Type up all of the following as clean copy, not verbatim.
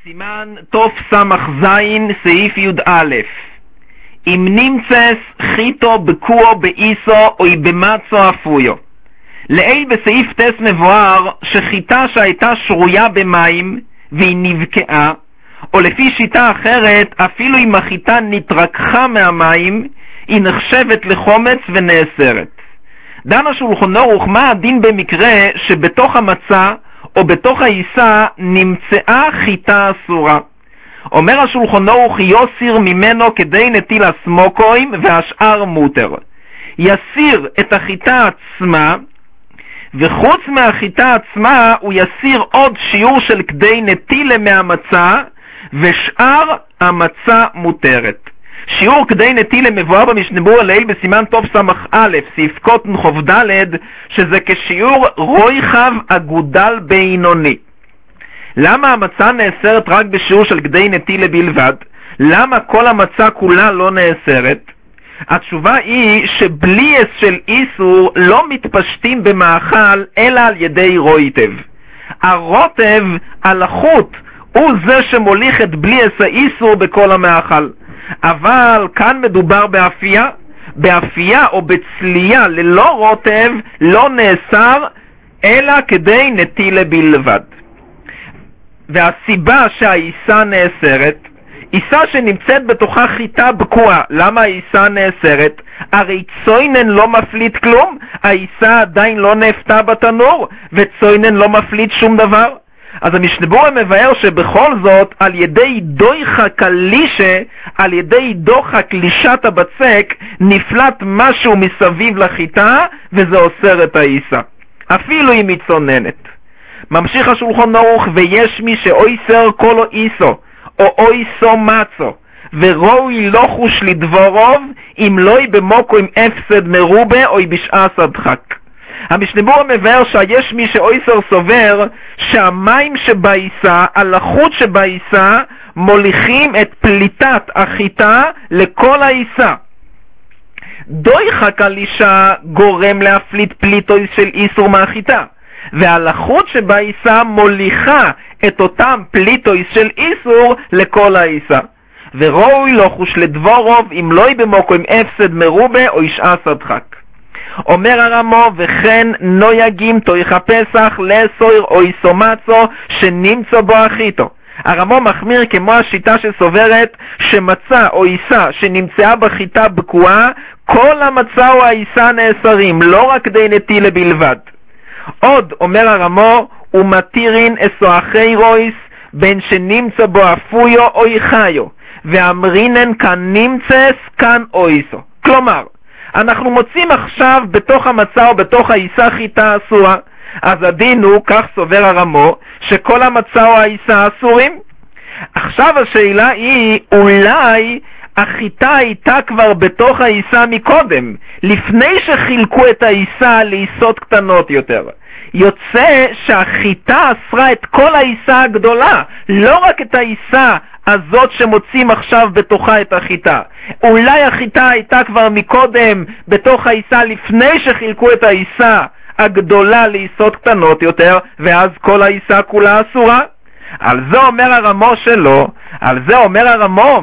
סימן תוף סמך זין סעיף י"א. אם נמצס חיתו בקועו באיסו או במצו אפויו. לעיל בסעיף תס מבואר שחיטה שהייתה שרויה במים והיא נבקעה, או לפי שיטה אחרת אפילו אם החיטה נתרככה מהמים היא נחשבת לחומץ ונאסרת. דן השולחן ערוך מה הדין במקרה שבתוך המצה או בתוך העיסה נמצאה חיטה אסורה. אומר השולחן ערוך יוסיר ממנו כדי נטיל הסמוקוים והשאר מותר. יסיר את החיטה עצמה, וחוץ מהחיטה עצמה הוא יסיר עוד שיעור של כדי נטילה מהמצה, ושאר המצה מותרת. שיעור כדי נטילה מבואר במשנה ברורה לעיל בסימן תוף סמך א' סעיף קוטן חוב ד' שזה כשיעור רויחב אגודל בינוני. למה המצה נאסרת רק בשיעור של כדי נטילה בלבד? למה כל המצה כולה לא נאסרת? התשובה היא שבליאס של איסור לא מתפשטים במאכל אלא על ידי רויטב. הרוטב על החוט הוא זה שמוליך את בליאס האיסור בכל המאכל. אבל כאן מדובר באפייה. באפייה או בצלייה ללא רוטב לא נאסר אלא כדי נטילה בלבד. והסיבה שהעיסה נאסרת, עיסה שנמצאת בתוכה חיטה בקועה, למה העיסה נאסרת? הרי צוינן לא מפליט כלום, העיסה עדיין לא נאפתה בתנור, וצוינן לא מפליט שום דבר. אז המשנה ברורה מבאר שבכל זאת על ידי דויחה קלישה, על ידי דוחה קלישת הבצק, נפלט משהו מסביב לחיטה וזה אוסר את העיסה, אפילו אם היא צוננת. ממשיך השולחן ערוך ויש מי שאויסר כל איסו או אויסו מצו וראוי לא חוש לדבורוב אם לא היא במוקו עם אפסד מרובה או היא בשעה סדחק. המשנה ברורה מבאר שיש מי שאויסר סובר שהמים שבעיסה, הלחות שבעיסה, מוליכים את פליטת החיטה לכל העיסה. דויחה קלישה גורם להפליט פליטוי של איסור מהחיטה, והלחות שבעיסה מוליכה את אותם פליטוי של איסור לכל העיסה. וראוי לא חוש לדבורוב אם לא היא במוקו עם אפסד מרובה או ישעה סדחק. אומר הרמו וכן נויגים תויכה פסח לסויר או איסומצו שנמצא בו החיתו. הרמו מחמיר כמו השיטה שסוברת שמצה או עיסה שנמצאה בחיטה בקועה, כל המצה או העיסה נאסרים, לא רק כדי נטילה בלבד. עוד אומר הרמו ומתירין אסו אחי רויס בין שנמצא בו אפויו או יחיו ואמרינן כאן נמצס כאן אויסו. כלומר אנחנו מוצאים עכשיו בתוך המצה או בתוך העיסה חיטה אסורה, אז הדין הוא, כך סובר הרמו, שכל המצה או העיסה אסורים. עכשיו השאלה היא, אולי החיטה הייתה כבר בתוך העיסה מקודם, לפני שחילקו את העיסה לעיסות קטנות יותר. יוצא שהחיטה אסרה את כל העיסה הגדולה, לא רק את העיסה הזאת שמוצאים עכשיו בתוכה את החיטה. אולי החיטה הייתה כבר מקודם בתוך העיסה לפני שחילקו את העיסה הגדולה לעיסות קטנות יותר, ואז כל העיסה כולה אסורה. על זה אומר הרמו שלו, על זה אומר הרמו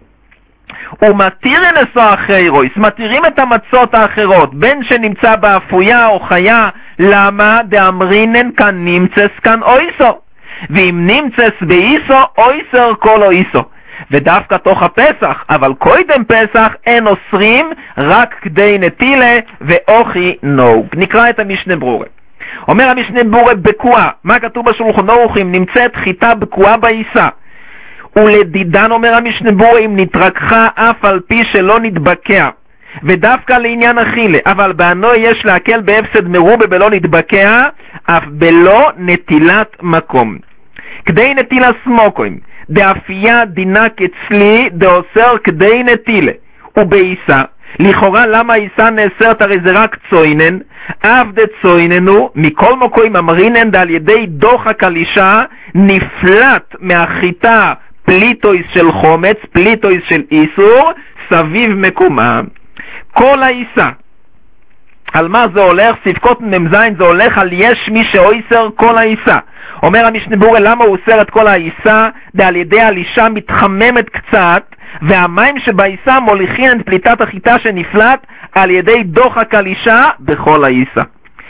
ומתירין אסו אחרי רויס, מתירים את המצות האחרות בין שנמצא באפויה או חיה. למה? דאמרינן כאן נמצס כאן אויסו, ואם נמצס באיסו אויסר כל אויסו. ודווקא תוך הפסח, אבל קודם פסח אין אוסרים רק כדי נטילה ואוכי נוג. נקרא את המשנה ברורה. אומר המשנה ברורה בקועה, מה כתוב בשולחן ערוך? אם נמצאת חיטה בקועה בעיסה, ולדידן אומר המשנה ברורה אם נתרככה אף על פי שלא נתבקע, ודווקא לעניין אכילה, אבל בענו יש להקל בהפסד מרובה בלא נתבקע אף בלא נטילת מקום. כדי נטילה סמוקוים דאפייה דינה כצלי דאוסר כדי נטילה ובעיסה. לכאורה למה העיסה נאסרת? הרי זה רק צוינן, אף דצויננו מכל מקום אמרינן על ידי דוחה קלישה נפלט מהחיטה פליטויס של חומץ, פליטויס של איסור סביב מקומה. כל העיסה על מה זה הולך? ספקות ממזין זה הולך על יש מי שאויסר כל העיסה. אומר המשנה ברורה, למה הוא אוסר את כל העיסה? על ידי הלישה מתחממת קצת, והמים שבעיסה מוליכים את פליטת החיטה שנפלט על ידי דוחק הלישה בכל העיסה.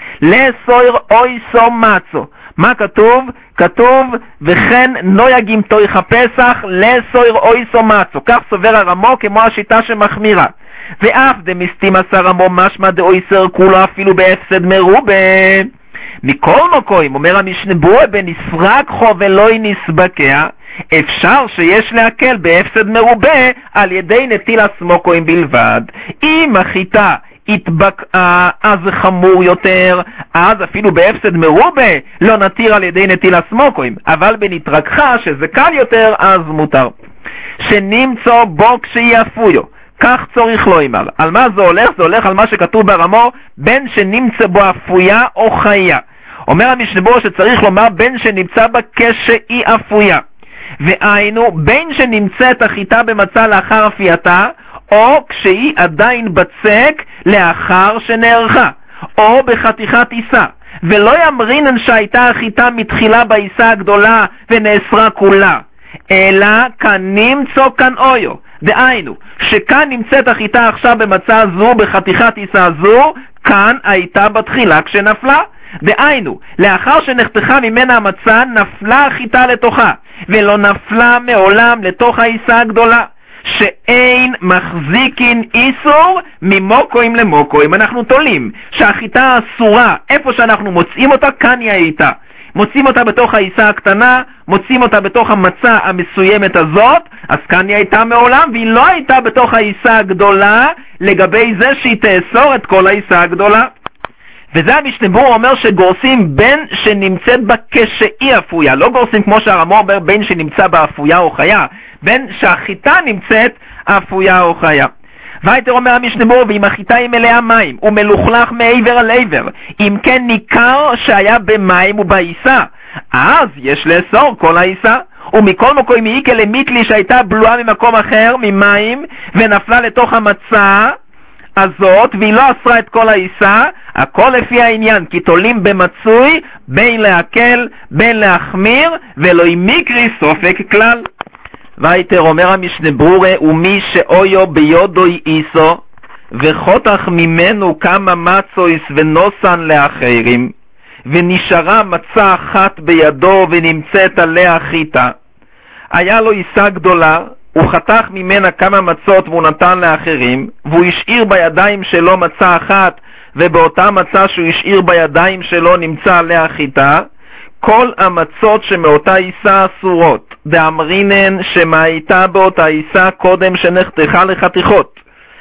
לאסור אויסו מצו. מה כתוב? כתוב, וכן נויגים תויך הפסח לאסור אויסו מצו. כך סובר הרמו כמו השיטה שמחמירה. ואף דמסתים עשר רמו משמע דאויסר כולו אפילו בהפסד מרובה. מכל מקום, אומר המשנה ברורה, בנסרק חו ולא נסבקע, אפשר שיש להקל בהפסד מרובה על ידי נטילה סמוקוים בלבד. אם החיטה התבקעה, אז זה חמור יותר, אז אפילו בהפסד מרובה לא נתיר על ידי נטילה סמוקוים, אבל בנתרקחה שזה קל יותר, אז מותר. שנמצא בו כשיאפויו, כך צריך לו אימר. על מה זה הולך? זה הולך על מה שכתוב ברמו, בין שנמצא בו אפויה או חיה. אומר המשנה ברורה שצריך לומר בין שנמצא בה כשהיא אפויה, והיינו בין שנמצאת החיטה במצע לאחר אפייתה, או כשהיא עדיין בצק לאחר שנערכה, או בחתיכת עיסה, ולא ימרינן שהייתה החיטה מתחילה בעיסה הגדולה ונאסרה כולה, אלא כאן נמצא כאן אויו. דהיינו, שכאן נמצאת החיטה עכשיו במצע זו, בחתיכת עיסה זו, כאן הייתה בתחילה כשנפלה. דהיינו, לאחר שנחתכה ממנה המצע, נפלה החיטה לתוכה, ולא נפלה מעולם לתוך העיסה הגדולה, שאין מחזיקין איסור ממוקוים למוקוים. אנחנו תולים שהחיטה אסורה, איפה שאנחנו מוצאים אותה, כאן היא הייתה. מוצאים אותה בתוך העיסה הקטנה, מוצאים אותה בתוך המצע המסוימת הזאת, אז כאן היא הייתה מעולם, והיא לא הייתה בתוך העיסה הגדולה, לגבי זה שהיא תאסור את כל העיסה הגדולה. וזה המשנה ברורה אומר שגורסים בין שנמצאת בה כשהיא אפויה, לא גורסים כמו שהרמו אומר בין שנמצא בה אפויה או חיה, בין שהחיטה נמצאת אפויה או חיה. ויתר אומר המשנה ברורה, ואם החיטה היא מלאה מים ומלוכלך מעבר על עבר, אם כן ניכר שהיה במים ובעיסה, אז יש לאסור כל העיסה. ומכל מקום היא כלמיתלי שהייתה בלועה ממקום אחר ממים ונפלה לתוך המצע הזאת והיא לא אסרה את כל העיסה, הכל לפי העניין, כי תולים במצוי בין להקל בין להחמיר, ולא מקרי סופק כלל. ויתר אומר המשנה ברורה, ומי שאויו ביודוי איסו וחותך ממנו כמה מצויס ונוסן לאחרים, ונשארה מצה אחת בידו ונמצאת עליה חיטה, היה לו עיסה גדולה, הוא חתך ממנה כמה מצות והוא נתן לאחרים, והוא השאיר בידיים שלו מצה אחת, ובאותה מצה שהוא השאיר בידיים שלו נמצא עליה חיטה, כל המצות שמאותה עיסה אסורות, דאמרינן שמה הייתה באותה עיסה קודם שנחתכה לחתיכות,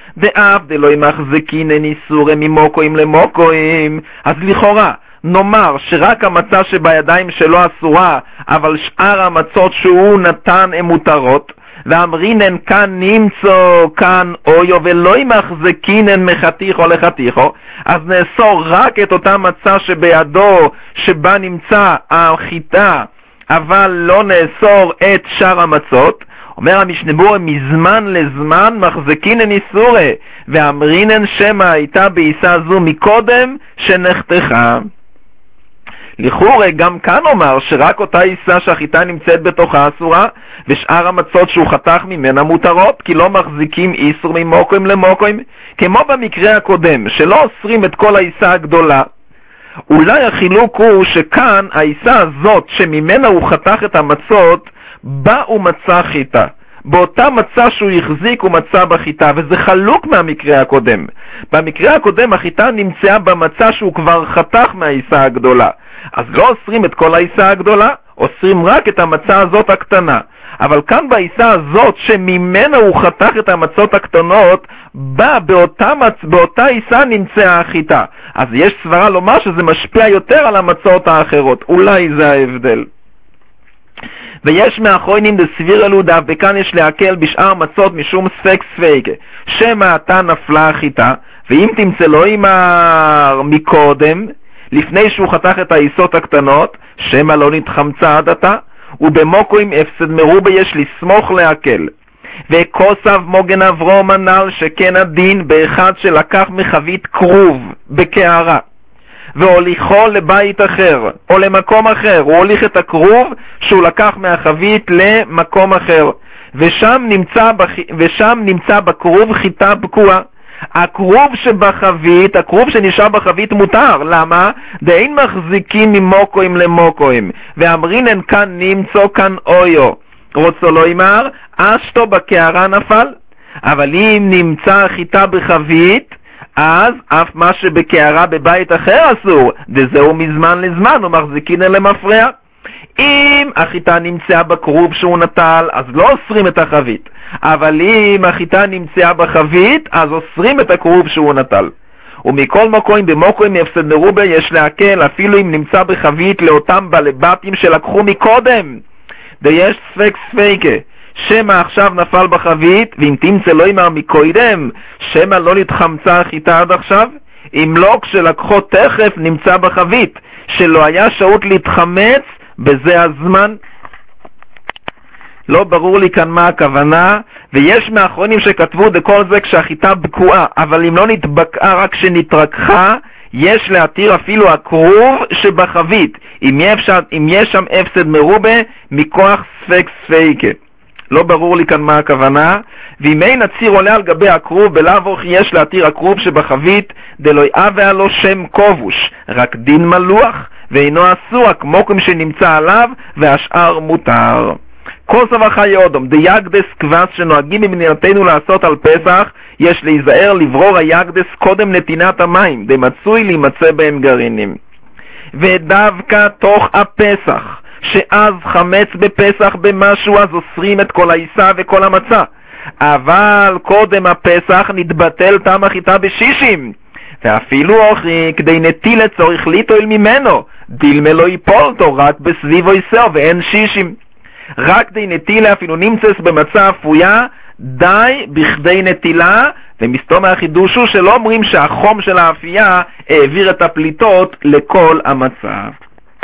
דאף דלא מחזיקינן איסורי ממוקוים למוקוים. אז לכאורה נאמר שרק המצה שבידיים שלו אסורה, אבל שאר המצות שהוא נתן הן מותרות, ואמרינן כאן נמצא כאן אויו ולא מחזיקינן מחתיכו לחתיכו, אז נאסור רק את אותה מצה שבידו שבה נמצא החיטה, אבל לא נאסור את שאר המצות. אומר המשנה ברורה, מזמן לזמן מחזיקינן איסורי, ואמרינן שמה הייתה בעיסה זו מקודם שנחתכה. לכאורה גם כאן אומר שרק אותה עיסה שהחיטה נמצאת בתוכה אסורה, ושאר המצות שהוא חתך ממנה מותרות, כי לא מחזיקים איסור ממוקוים למוקוים, כמו במקרה הקודם שלא אוסרים את כל העיסה הגדולה. אולי החילוק הוא שכאן העיסה הזאת שממנה הוא חתך את המצות, בה הוא מצא חיטה, באותה מצה שהוא החזיק הוא מצא בחיטה, וזה חלוק מהמקרה הקודם. במקרה הקודם החיטה נמצאה במצה שהוא כבר חתך מהעיסה הגדולה, אז לא אוסרים את כל העיסה הגדולה, אוסרים רק את המצה הזאת הקטנה. אבל כאן בעיסה הזאת שממנה הוא חתך את המצות הקטנות, באותה עיסה נמצאה החיטה, אז יש סברה לומר שזה משפיע יותר על המצות האחרות. אולי זה ההבדל. ויש מאחרונים דסביר אלודה, וכאן יש להקל בשאר מצות משום ספק ספק, שמה אתה נפלה החיטה, ואם תמצא לו אימר מקודם, לפני שהוא חתך את העיסות הקטנות, שמה לא נתחמצה עד עתה, ובמוקוים הפסד מרובה יש לסמוך להקל. וכוסף מוגן אברום הנ"ל שכן הדין באחד שלקח מחבית כרוב בקערה והוליכו לבית אחר או למקום אחר, הוא הוליך את הכרוב שהוא לקח מהחבית למקום אחר, ושם נמצא בכרוב חיטה בקועה. הכרוב שבחבית, הכרוב שנשאר בחבית מותר. למה? דאין מחזיקים ממוקוים למוקוים, ואמרינן כאן נמצא כאן אויו, רוצו לא אמר אשתו בקערה נפל. אבל אם נמצא חיטה בחבית, אז אף מה שבקערה בבית אחר אסור, דזהו מזמן לזמן ומחזיקין אלה מפריע. אם החיטה נמצאה בכרוב שהוא נטל, אז לא אוסרים את החבית, אבל אם החיטה נמצאה בחבית, אז אוסרים את הכרוב שהוא נטל. ומכל מקום במוקוים הפסד מרובה יש להקל אפילו אם נמצא בחבית לאותם בעלי בתים שלקחו מקודם. ויש ספק ספיקה, שמא עכשיו נפל בחבית, ואם תמצא לא אמר מקודם, שמא לא נתחמצה החיטה עד עכשיו, אם לא כשלקחו תכף נמצא בחבית, שלא היה שעות להתחמץ בזה הזמן. לא ברור לי כאן מה הכוונה, ויש מאחרונים שכתבו דכל זה כשהחיטה בקועה, אבל אם לא נתבקעה רק שנתרככה, יש להתיר אפילו הכרוב שבחבית, אם יש שם הפסד מרובה מכוח ספק ספיקה. לא ברור לי כאן מה הכוונה. ואם אין הציר עולה על גבי הכרוב, בלאו הכי יש להתיר הכרוב שבחבית, דלא יהווה לו שם כובוש, רק דין מלוח, ואינו אסור כמו שנמצא עליו, והשאר מותר. כוסף החי אודום, דייקדס כבש שנוהגים במדינתנו לעשות על פסח, יש להיזהר לברור הייקדס קודם נתינת המים, דמצוי להימצא בהם גרעינים. ודווקא תוך הפסח, שאז חמץ בפסח במשהו, אז אוסרים את כל העיסה וכל המצה. אבל קודם הפסח נתבטל טעם החיטה בשישים, ואפילו אוכי כדי נטילה צורך ליטול ממנו, דילמה לא ייפולתו רק בסביבו יסר ואין שישים. רק די נטילה אפילו נמצס במצה אפויה, די בכדי נטילה, ומסתום החידוש הוא שלא אומרים שהחום של האפייה העביר את הפליטות לכל המצה.